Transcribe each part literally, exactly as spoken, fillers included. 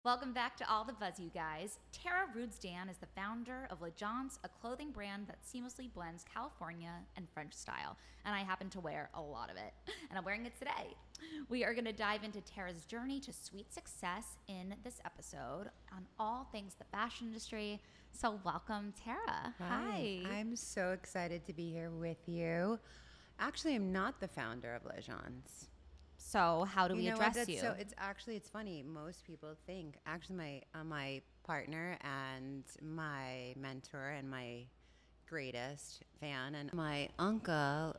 Welcome back to All the Buzz, you guys. Tara Rudsdan is the founder of L'Agence, a clothing brand that seamlessly blends California and French style. And I happen to wear a lot of it, and I'm wearing it today. We are going to dive into Tara's journey to sweet success in this episode on all things the fashion industry. So welcome, Tara. Hi. Hi. I'm so excited to be here with you. Actually, I'm not the founder of L'Agence. So how do we you know address what? That's you? So it's actually it's funny. Most people think actually my uh, my partner and my mentor and my greatest fan and my uncle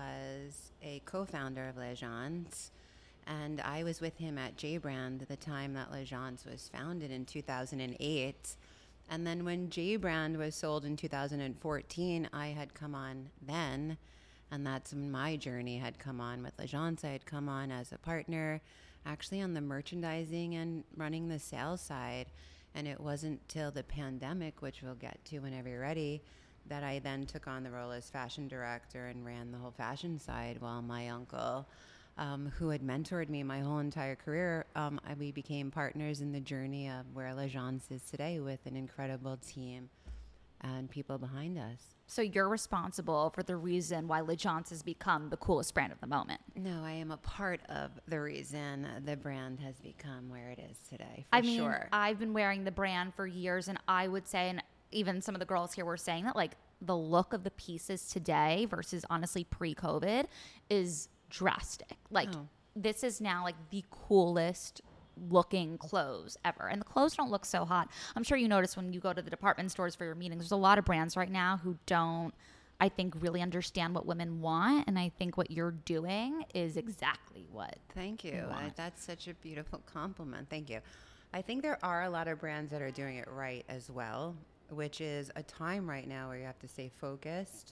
was a co-founder of L'Agence, and I was with him at J Brand at the time that L'Agence was founded in two thousand eight. And then when J Brand was sold in two thousand fourteen, I had come on then. And that's when my journey had come on with L'Agence. I had come on as a partner, actually on the merchandising and running the sales side. And it wasn't till the pandemic, which we'll get to whenever you're ready, that I then took on the role as fashion director and ran the whole fashion side while my uncle, um, who had mentored me my whole entire career, um, I, we became partners in the journey of where L'Agence is today with an incredible team and people behind us. So you're responsible for the reason why L'Agence has become the coolest brand of the moment. No, I am a part of the reason the brand has become where it is today, for I mean, sure. I've been wearing the brand for years, and I would say, and even some of the girls here were saying that, like, the look of the pieces today versus honestly pre-COVID is drastic. Like, Oh. this is now like the coolest looking clothes ever, and the clothes don't look so hot. I'm sure you notice when you go to the department stores for your meetings, there's a lot of brands right now who don't, I think, really understand what women want, and I think what you're doing is exactly what Thank you. we I, want. that's such a beautiful compliment. Thank you. I think there are a lot of brands that are doing it right as well, which is a time right now where you have to stay focused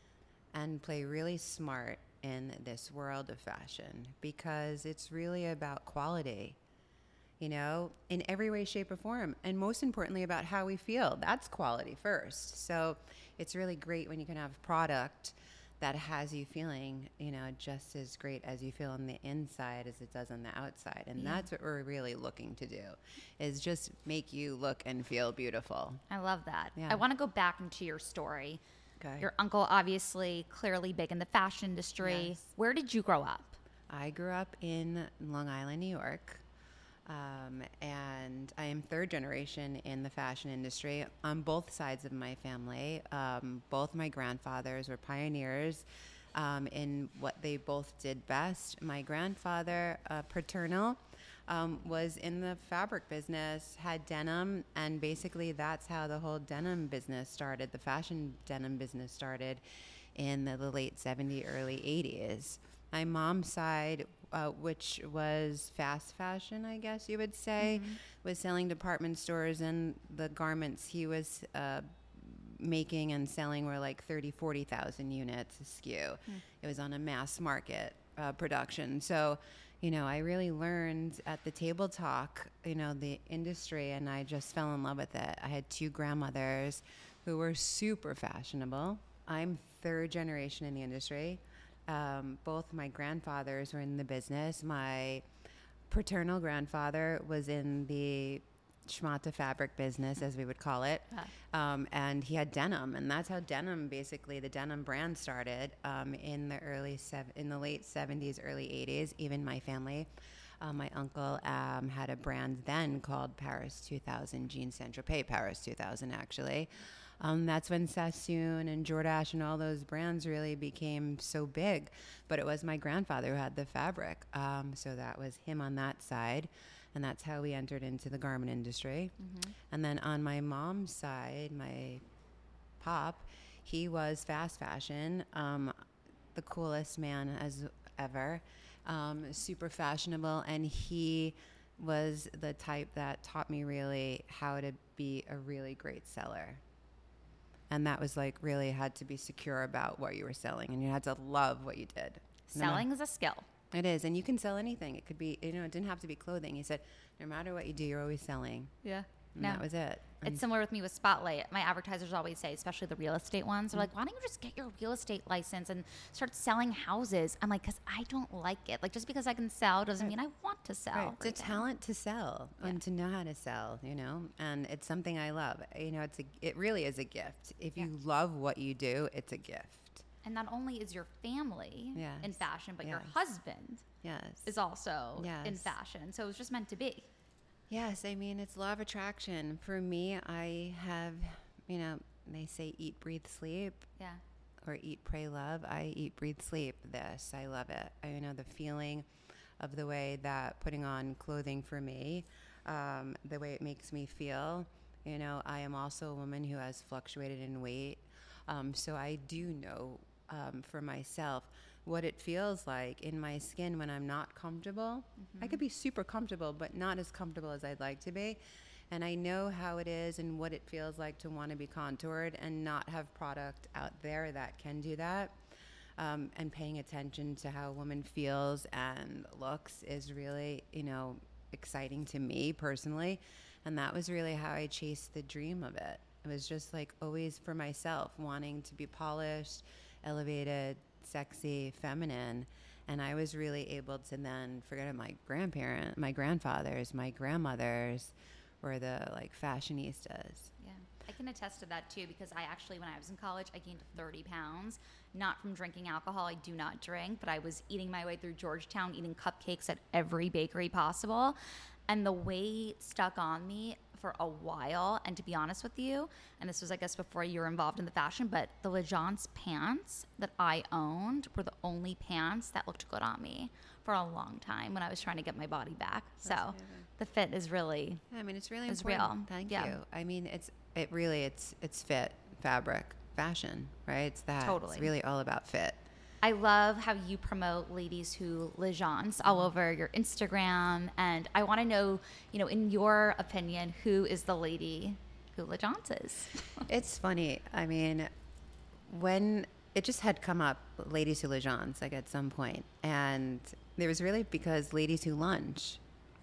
and play really smart in this world of fashion, because it's really about quality. You know, in every way, shape, or form. And most importantly, about how we feel. That's quality first. So it's really great when you can have product that has you feeling, you know, just as great as you feel on the inside as it does on the outside. And Yeah. that's what we're really looking to do, is just make you look and feel beautiful. I love that. Yeah. I want to go back into your story. Okay. Your uncle, obviously, clearly big in the fashion industry. Yes. Where did you grow up? I grew up in Long Island, New York. Um, and I am third generation in the fashion industry on both sides of my family. Um, both my grandfathers were pioneers um, in what they both did best. My grandfather, uh, paternal, um, was in the fabric business, had denim, and basically that's how the whole denim business started. The fashion denim business started in the, the late seventies, early eighties. My mom's side, uh, which was fast fashion, I guess you would say, mm-hmm. was selling department stores, and the garments he was uh, making and selling were like thirty, forty thousand units a S K U. Mm. It was on a mass market uh, production. So, you know, I really learned at the table talk, you know, the industry, and I just fell in love with it. I had two grandmothers who were super fashionable. I'm third generation in the industry. Um, both my grandfathers were in the business. My paternal grandfather was in the schmata fabric business, as we would call it. Huh. Um, and he had denim, and that's how denim, basically, the denim brand started um, in the early sev- in the late seventies, early eighties. Even my family, uh, my uncle um, had a brand then called Paris two thousand, Jean Saint-Tropez Paris two thousand, actually. Um, that's when Sassoon and Jordache and all those brands really became so big. But it was my grandfather who had the fabric. Um, so that was him on that side. And that's how we entered into the garment industry. Mm-hmm. And then on my mom's side, my pop, he was fast fashion, um, the coolest man as ever, um, super fashionable. And he was the type that taught me really how to be a really great seller. And that was like really had to be secure about what you were selling, and you had to love what you did. Selling no, is a skill. It is, and you can sell anything. It could be, you know, it didn't have to be clothing. He said, no matter what you do, you're always selling. Yeah. And No. that was it. And It's similar with me with Spotlight. My advertisers always say, especially the real estate ones, they're like, why don't you just get your real estate license and start selling houses? I'm like, because I don't like it. Like, just because I can sell doesn't mean I want to sell. Right. It's a everything. talent to sell Yeah. and to know how to sell, you know, and it's something I love. You know, it's a, it really is a gift. If you Yeah. love what you do, it's a gift. And not only is your family in Yes. fashion, but your Yes. husband Yes. is also in Yes. fashion. So it was just meant to be. Yes, I mean, it's law of attraction. For me, I have, you know, they say eat, breathe, sleep, Yeah. or eat, pray, love. I eat, breathe, sleep this. I love it. I you know the feeling of the way that putting on clothing for me, um, the way it makes me feel. You know, I am also a woman who has fluctuated in weight. Um, so I do know um, for myself what it feels like in my skin when I'm not comfortable. I could be super comfortable, but not as comfortable as I'd like to be. And I know how it is and what it feels like to want to be contoured and not have product out there that can do that. Um, and paying attention to how a woman feels and looks is really, you know, exciting to me personally. And that was really how I chased the dream of it. It was just like always for myself, wanting to be polished, elevated, sexy, feminine. And I was really able to then forget my grandparent, my grandfathers, my grandmothers were the like fashionistas. Yeah. I can attest to that too because I actually, when I was in college, I gained thirty pounds, not from drinking alcohol. I do not drink, but I was eating my way through Georgetown, eating cupcakes at every bakery possible. And the weight stuck on me for a while. And to be honest with you, and this was, I guess, before you were involved in the fashion, but the Legence pants that I owned were the only pants that looked good on me for a long time when I was trying to get my body back. So amazing. the fit is really, I mean, it's really It's important. real. Thank Yeah. you. I mean, it's it really it's it's fit, fabric, fashion, right? It's that. Totally. It's really all about fit. I love how you promote Ladies Who Legence all over your Instagram. And I want to know, you know, in your opinion, who is the lady who Legence is? It's funny. I mean, when it just had come up, Ladies Who Legence, like at some point, and there was really because Ladies Who Lunch,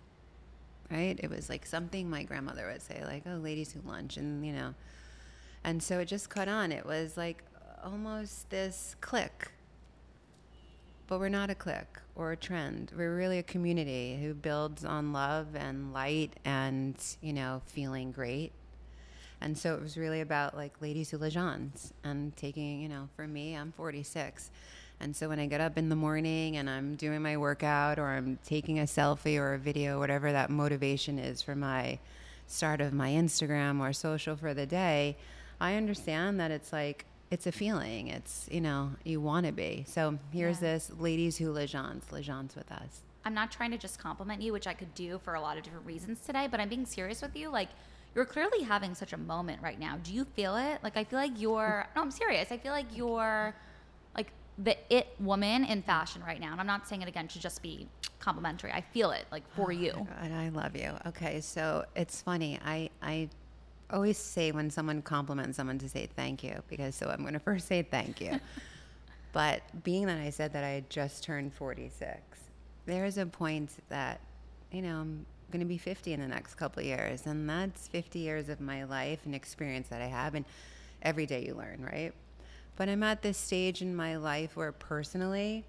right? It was like something my grandmother would say, like, oh, Ladies Who Lunch, and you know, and so it just caught on. It was like almost this clique. But we're not a clique or a trend. We're really a community who builds on love and light and, you know, feeling great. And so it was really about like Ladies Who Legence and taking, you know, for me, I'm forty-six. And so when I get up in the morning and I'm doing my workout or I'm taking a selfie or a video, whatever that motivation is for my start of my Instagram or social for the day, I understand that it's like, it's a feeling. It's, you know, you want to be. So here's Yeah. this Ladies Who Legence, Legence with us. I'm not trying to just compliment you, which I could do for a lot of different reasons today, but I'm being serious with you. Like, you're clearly having such a moment right now. Do you feel it? Like, I feel like you're, no, I'm serious. I feel like you're like the it woman in fashion right now. And I'm not saying it again to just be complimentary. I feel it like for you. And I love you. Okay. So it's funny. I, I always say when someone compliments someone to say thank you, because so I'm going to first say thank you. But being that I said that I had just turned forty-six, there is a point that, you know, I'm going to be fifty in the next couple of years. And that's fifty years of my life and experience that I have. And every day you learn, right? But I'm at this stage in my life where personally,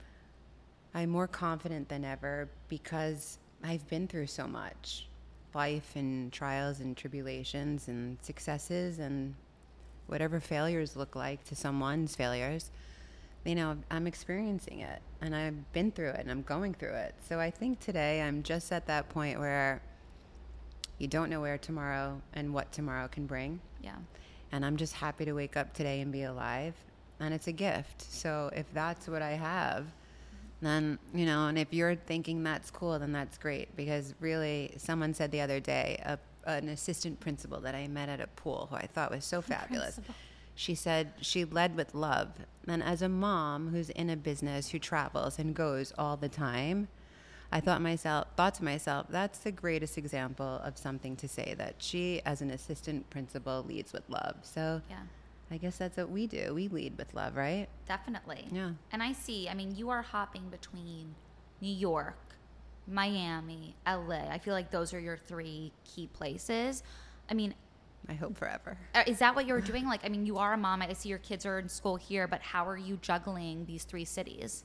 I'm more confident than ever because I've been through so much. Life and trials and tribulations and successes and whatever failures look like to someone's failures, you know, I'm experiencing it and I've been through it and I'm going through it. So I think today I'm just at that point where you don't know where tomorrow and what tomorrow can bring. Yeah. And I'm just happy to wake up today and be alive. And it's a gift. So if that's what I have, then, you know, and if you're thinking that's cool, then that's great. Because really, someone said the other day, a, an assistant principal that I met at a pool, who I thought was so fabulous. Principal. She said she led with love. And as a mom who's in a business, who travels and goes all the time, I thought myself, thought to myself, that's the greatest example of something to say, that she, as an assistant principal, leads with love. So Yeah. I guess that's what we do. We lead with love, right? Definitely. Yeah. And I see, I mean, you are hopping between New York, Miami, L A. I feel like those are your three key places. I mean, I hope forever. uh, is that what you're doing? Like, I mean, you are a mom. I see your kids are in school here, but how are you juggling these three cities?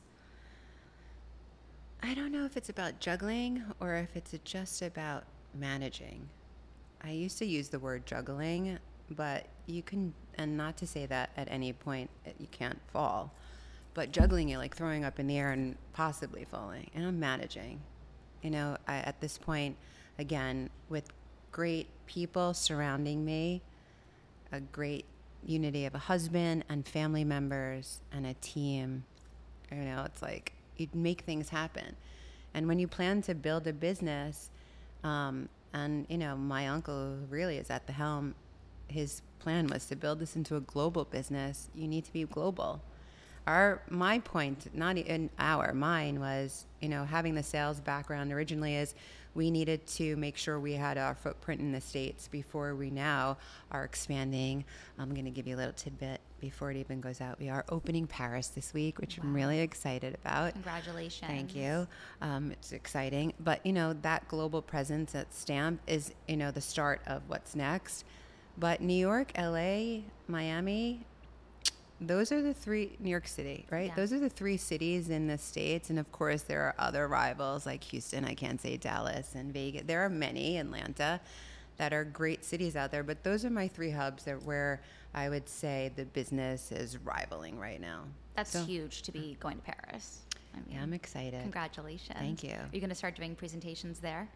I don't know if it's about juggling or if it's just about managing. I used to use the word juggling, but you can, and not to say that at any point you can't fall, but juggling it like throwing up in the air and possibly falling. And I'm managing. You know, I, at this point, again, with great people surrounding me, a great unity of a husband and family members and a team, you know, it's like you make things happen. And when you plan to build a business, um, and, you know, my uncle really is at the helm, his plan was to build this into a global business. You need to be global. Our, my point, not in our, mine was, you know, having the sales background originally is we needed to make sure we had our footprint in the States before we now are expanding. I'm going to give you a little tidbit before it even goes out. We are opening Paris this week, which wow. I'm really excited about. Congratulations. Thank you. Um, it's exciting. But, you know, that global presence at Stamp is, you know, the start of what's next. But New York, L A, Miami, those are the three, New York City, right? Yeah. Those are the three cities in the States. And of course, there are other rivals like Houston, I can't say Dallas and Vegas. There are many, Atlanta, that are great cities out there. But those are my three hubs that where I would say the business is rivaling right now. That's so huge to be going to Paris. I mean, yeah, I'm excited. Congratulations. Thank you. Are you going to start doing presentations there?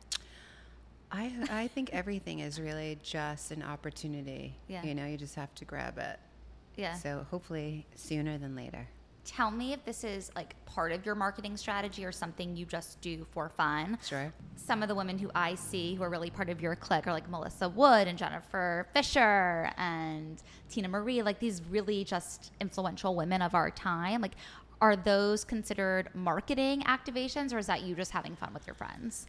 I I think everything is really just an opportunity. Yeah. You know, you just have to grab it. Yeah. So hopefully sooner than later. Tell me if this is like part of your marketing strategy or something you just do for fun. Sure. Some of the women who I see who are really part of your clique are like Melissa Wood and Jennifer Fisher and Tina Marie, like these really just influential women of our time. Like, are those considered marketing activations or is that you just having fun with your friends?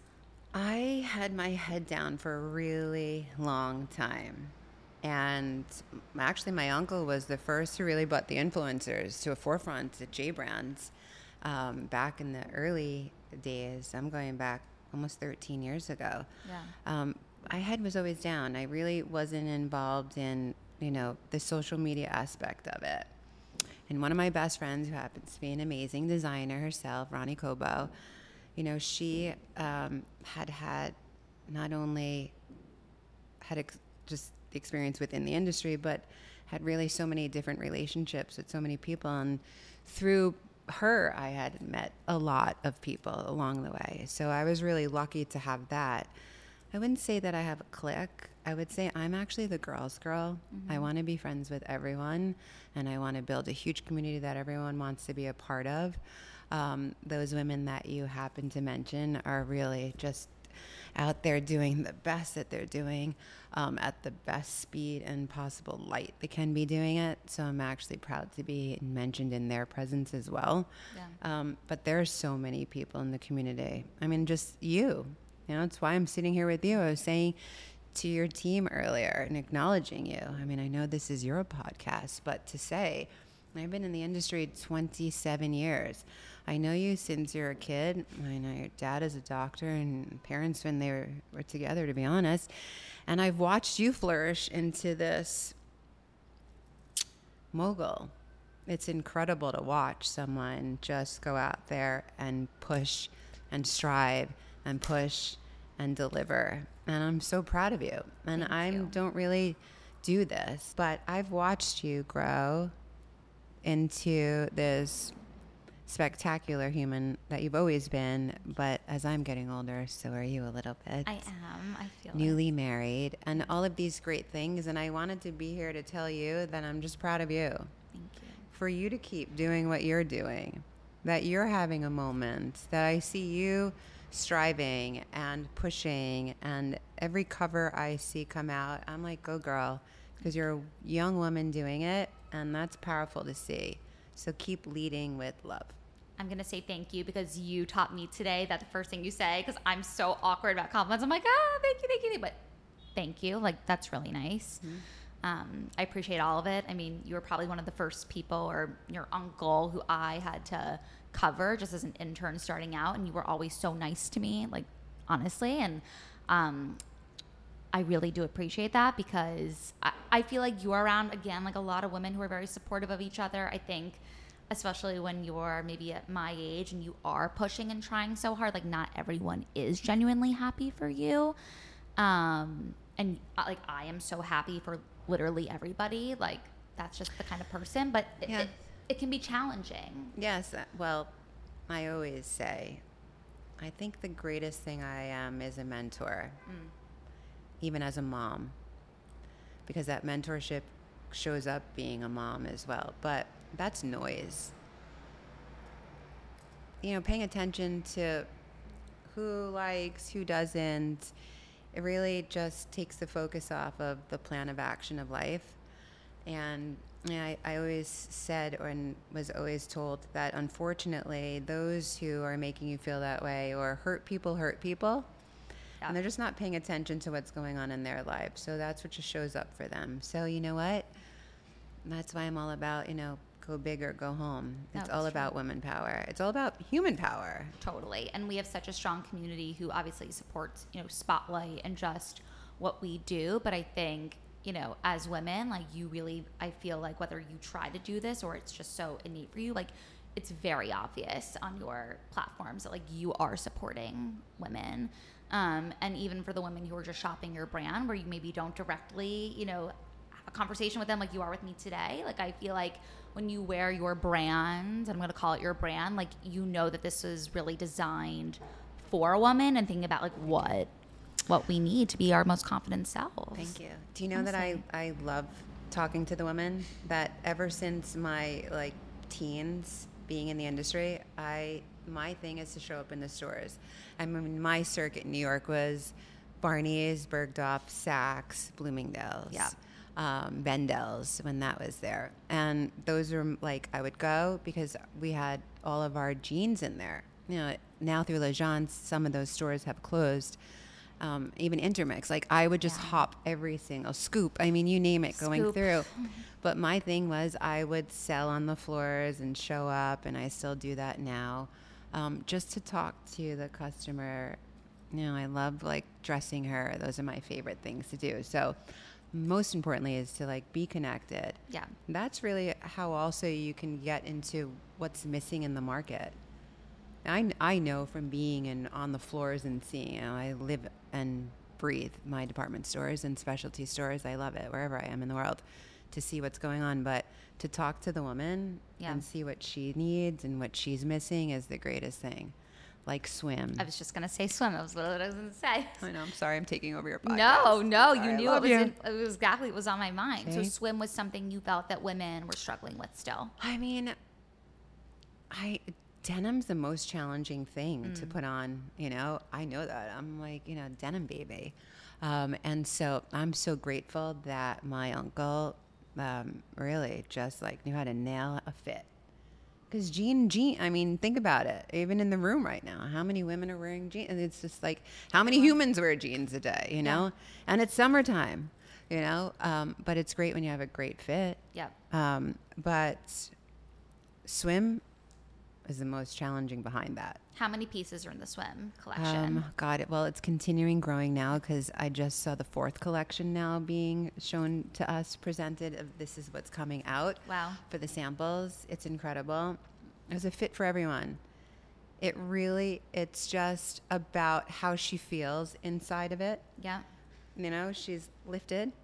I had my head down for a really long time. And actually, my uncle was the first who really brought the influencers to a forefront at J Brands um, back in the early days. I'm going back almost thirteen years ago. Yeah. Um, my head was always down. I really wasn't involved in, you know, the social media aspect of it. And one of my best friends, who happens to be an amazing designer herself, Ronnie Cobo, you know, she um, had had not only had ex- just the experience within the industry, but had really so many different relationships with so many people. And through her, I had met a lot of people along the way. So I was really lucky to have that. I wouldn't say that I have a clique. I would say I'm actually the girl's girl. Mm-hmm. I want to be friends with everyone, and I want to build a huge community that everyone wants to be a part of. Um, those women that you happen to mention are really just out there doing the best that they're doing um, at the best speed and possible light they can be doing it. So I'm actually proud to be mentioned in their presence as well. Yeah. Um, but there's so many people in the community. I mean, just you. You know, it's why I'm sitting here with you. I was saying to your team earlier and acknowledging you. I mean, I know this is your podcast, but to say, I've been in the industry twenty-seven years. I know you since you're a kid. I know your dad is a doctor and parents when they were, were together, to be honest. And I've watched you flourish into this mogul. It's incredible to watch someone just go out there and push and strive and push and deliver. And I'm so proud of you. And I don't really do this, but I've watched you grow into this spectacular human that you've always been, but as I'm getting older, so are you a little bit. I am. I feel newly it. married and all of these great things. And I wanted to be here to tell you that I'm just proud of you. Thank you. For you to keep doing what you're doing, that you're having a moment, that I see you striving and pushing, and every cover I see come out, I'm like, go girl, because you're a young woman doing it, and that's powerful to see. So keep leading with love. I'm going to say thank you because you taught me today that the first thing you say, because I'm so awkward about compliments. I'm like, oh, thank you, thank you. But thank you. Like, that's really nice. Mm-hmm. Um, I appreciate all of it. I mean, you were probably one of the first people, or your uncle, who I had to cover just as an intern starting out, and you were always so nice to me, like, honestly. And um, I really do appreciate that, because I, I feel like you're around, again, like a lot of women who are very supportive of each other. I think, especially when you're maybe at my age and you are pushing and trying so hard, like, not everyone is genuinely happy for you. Um, and uh, like, I am so happy for literally everybody. Like, that's just the kind of person, but it, Yeah. it, it can be challenging. Yes. uh, Well, I always say, I think the greatest thing I am is a mentor, Mm. even as a mom, because that mentorship shows up being a mom as well. But that's noise. You know, paying attention to who likes, who doesn't, it really just takes the focus off of the plan of action of life. And you know, I, I always said and was always told that, unfortunately, those who are making you feel that way or hurt people hurt people. Yeah. And they're just not paying attention to what's going on in their life. So that's what just shows up for them. So you know what? That's why I'm all about, you know, go big or go home. No, It's all that's true. about women power. It's all about human power. Totally. And we have such a strong community who obviously supports, you know, Spotlight and just what we do. But I think, you know, as women, like, you really, I feel like whether you try to do this or it's just so innate for you, like, it's very obvious on your platforms that, like, you are supporting women. Um, and even for the women who are just shopping your brand, where you maybe don't directly, you know, have a conversation with them like you are with me today. Like, I feel like when you wear your brand, I'm going to call it your brand, like, you know that this is really designed for a woman, and thinking about, like, what what we need to be our most confident selves. Thank you. Do you know that I, I love talking to the women? That ever since my, like, teens being in the industry, I my thing is to show up in the stores. I mean, my circuit in New York was Barney's, Bergdorf, Saks, Bloomingdale's, Yeah. um, Bendel's when that was there. And those were, like, I would go because we had all of our jeans in there. You know, now through Legence, some of those stores have closed. Um, even Intermix, like, I would just Yeah. hop every single Scoop. I mean, you name it, going Scoop. through. But my thing was I would sell on the floors and show up, and I still do that now, um, just to talk to the customer. You know, I love, like, dressing her. Those are my favorite things to do. So most importantly is to, like, be connected. Yeah. That's really how also you can get into what's missing in the market. I, I know from being in on the floors and seeing, you know, I live and breathe my department stores and specialty stores. I love it wherever I am in the world to see what's going on. But to talk to the woman Yeah. and see what she needs and what she's missing is the greatest thing. Like swim. I was just going to say swim. That was what I was going to say. I know. I'm sorry. I'm taking over your podcast. No, no, Sorry, you I knew it love was, you. in, it was exactly what was on my mind. So Okay. swim was something you felt that women were struggling with still. I mean, I denim's the most challenging thing to put on. You know, I know that. I'm like, you know, denim baby, um, and so I'm so grateful that my uncle um, really just, like, knew how to nail a fit. Because jean, jean. I mean, think about it. Even in the room right now, how many women are wearing jeans? And it's just like, how many humans wear jeans a day? You know, Yeah. and it's summertime. You know, um, but it's great when you have a great fit. Yeah. Um, but swim is the most challenging behind that. How many pieces are in the swim collection? Um, God, it, well, it's continuing growing now because I just saw the fourth collection now being shown to us, presented. Of this is what's coming out. Wow. For the samples. It's incredible. There's a fit for everyone. It really, it's just about how she feels inside of it. Yeah. You know, she's lifted,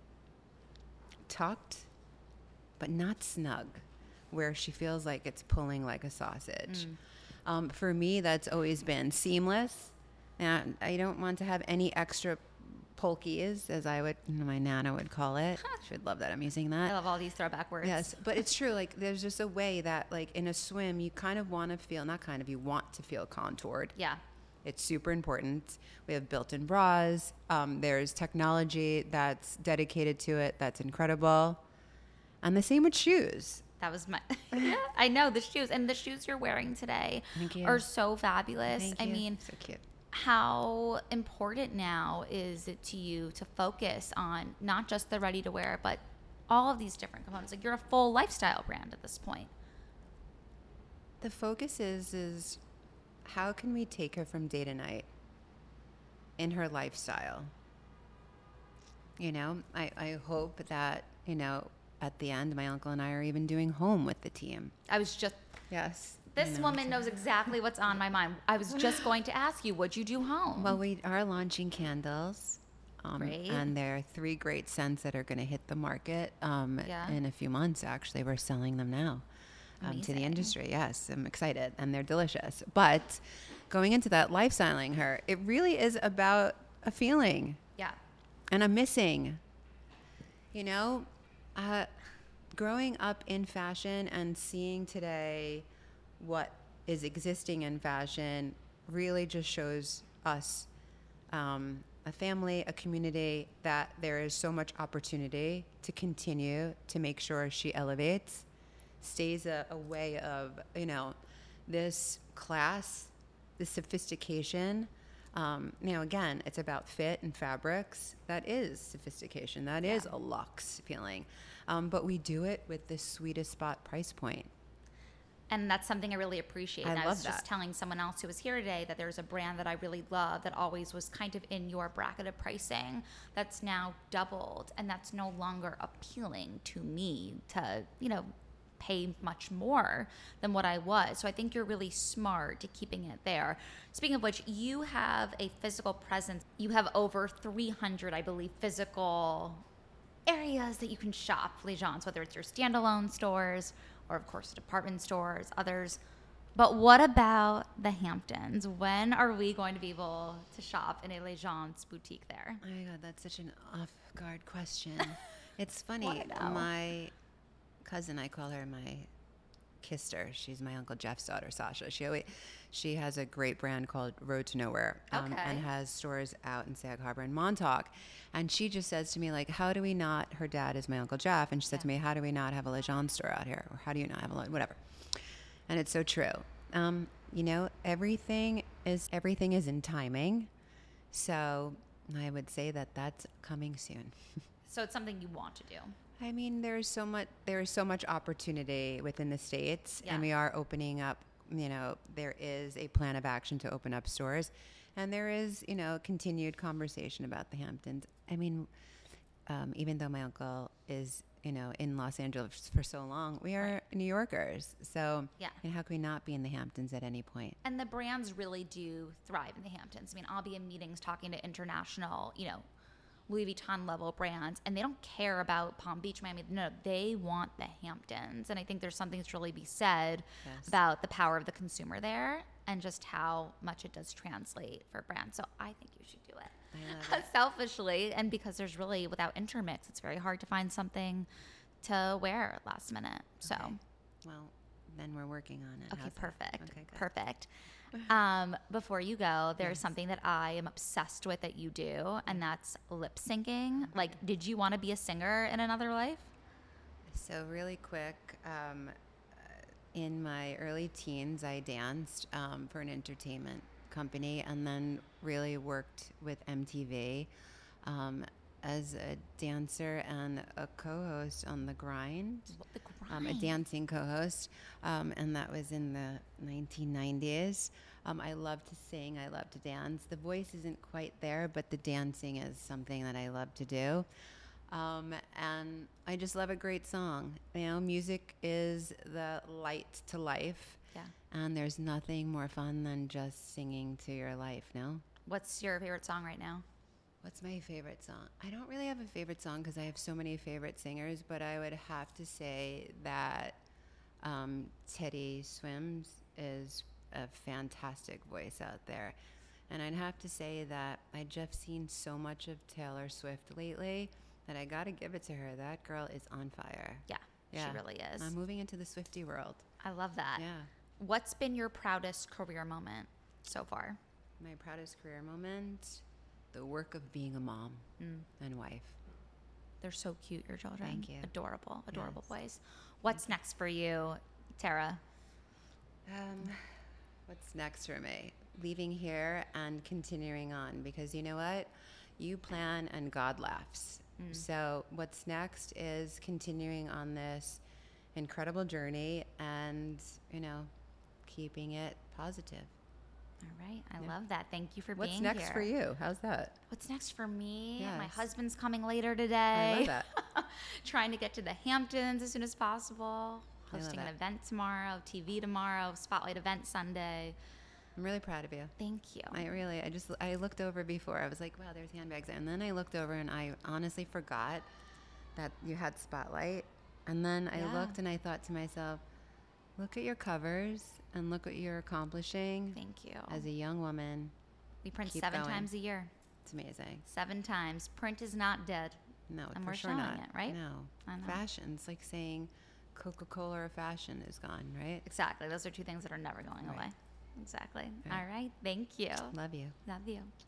tucked, but not snug, where she feels like it's pulling like a sausage. Mm. Um, for me, that's always been seamless. And I don't want to have any extra polkies, as I would, my nana would call it. She would love that I'm using I that. love all these throwback words. Yes, but it's true. Like, there's just a way that, like, in a swim, you kind of want to feel, not kind of, you want to feel contoured. Yeah. It's super important. We have built-in bras. Um, there's technology that's dedicated to it. That's incredible. And the same with shoes. That was my. Yeah, I know the shoes, and the shoes you're wearing today Thank you. are so fabulous. Thank I you. mean, So cute. how important now is it to you to focus on not just the ready to wear, but all of these different components. Like, you're a full lifestyle brand at this point. The focus is is how can we take her from day to night in her lifestyle? You know, I, I hope that, you know, at the end, my uncle and I are even doing home with the team. I was just, Yes. this you know, woman knows exactly what's on my mind. I was just going to ask you, would you do home? Well, we are launching candles. Um, Great. And there are three great scents that are going to hit the market um, Yeah. in a few months, actually. We're selling them now um, to the Amazing. industry. Yes, I'm excited. And they're delicious. But going into that lifestyling her, it really is about a feeling yeah. and a missing. You know, uh, growing up in fashion and seeing today what is existing in fashion really just shows us um, a family, a community, that there is so much opportunity to continue to make sure she elevates, stays a, a way of, you know, this class, this sophistication. Um, now, again, it's about fit and fabrics. That is sophistication. That Yeah. is a luxe feeling. Um, but we do it with the sweetest spot price point. And that's something I really appreciate. I And I love was just that. telling someone else who was here today that there's a brand that I really love that always was kind of in your bracket of pricing that's now doubled, and that's no longer appealing to me to, you know, pay much more than what I was. So I think you're really smart to keeping it there. Speaking of which, you have a physical presence. You have over three hundred, I believe, physical areas that you can shop Legence, whether it's your standalone stores or, of course, department stores, others. But what about the Hamptons? When are we going to be able to shop in a Legence boutique there? Oh my God, that's such an off-guard question. It's funny. Wanna know. My cousin, I call her my kister. She's my Uncle Jeff's daughter, Sasha. She always, she has a great brand called Road to Nowhere, um, Okay. and has stores out in Sag Harbor and Montauk. And she just says to me, like, how do we not, her dad is my Uncle Jeff, and she said Yeah. to me, how do we not have a Legence store out here? Or how do you not have a, Le-" whatever. And it's so true. Um, you know, everything is, everything is in timing. So I would say that that's coming soon. So it's something you want to do. I mean, there's so much there is so much opportunity within the states, Yeah. and we are opening up. You know, there is a plan of action to open up stores, and there is, you know, continued conversation about the Hamptons. I mean, um, even though my uncle is, you know, in Los Angeles for so long, we are New Yorkers. So, Yeah. and how can we not be in the Hamptons at any point? And the brands really do thrive in the Hamptons. I mean, I'll be in meetings talking to international, you know, Louis Vuitton level brands, and they don't care about Palm Beach, Miami. No, they want the Hamptons. And I think there's something to really be said Yes. about the power of the consumer there and just how much it does translate for brands. So I think you should do it. I love it. Selfishly, and because there's really, without intermix, it's very hard to find something to wear at last minute. So, Okay. Well, then we're working on it. okay, How's that? perfect. Okay, good. Perfect. Um, before you go, there's Yes. something that I am obsessed with that you do, and that's lip syncing. Like, did you want to be a singer in another life? So really quick, um, uh, in my early teens, I danced um, for an entertainment company, and then really worked with M T V um, as a dancer and a co-host on The Grind. The Um, a grind. dancing co-host, um, and that was in the nineteen nineties. Um, I love to sing. I love to dance. The voice isn't quite there, but the dancing is something that I love to do. Um, and I just love a great song. You know, music is the light to life, Yeah. and there's nothing more fun than just singing to your life. No. What's your favorite song right now? What's my favorite song? I don't really have a favorite song because I have so many favorite singers, but I would have to say that um, Teddy Swims is a fantastic voice out there. And I'd have to say that I just seen so much of Taylor Swift lately that I got to give it to her. That girl is on fire. Yeah, Yeah. she really is. I'm moving into the Swiftie world. I love that. Yeah. What's been your proudest career moment so far? My proudest career moment, the work of being a mom Mm. and wife. They're so cute, your children. Thank you. Adorable, adorable Yes. boys. What's next for you, Tara? Um, what's next for me? Leaving here and continuing on, because you know what? You plan and God laughs. Mm. So what's next is continuing on this incredible journey and, you know, keeping it positive. All right. I Yeah. love that. Thank you for What's being next here. for you? How's that? What's next for me? My Yes. husband's coming later today. I love that. Trying to get to the Hamptons as soon as possible. I love Hosting an that. event tomorrow, T V tomorrow, Spotlight event Sunday. I'm really proud of you. Thank you. I really, I just, I looked over before. I was like, wow, there's handbags. And then I looked over and I honestly forgot that you had Spotlight. And then I Yeah. looked and I thought to myself, look at your covers and look what you're accomplishing Thank you. as a young woman. We print keep seven going. times a year. It's amazing. Seven times. Print is not dead. No, And for we're sure showing not. it, right? No. I know. Fashion. It's like saying Coca-Cola or fashion is gone, right? Exactly. Those are two things that are never going Right. away. Exactly. Right. All right. Thank you. Love you. Love you.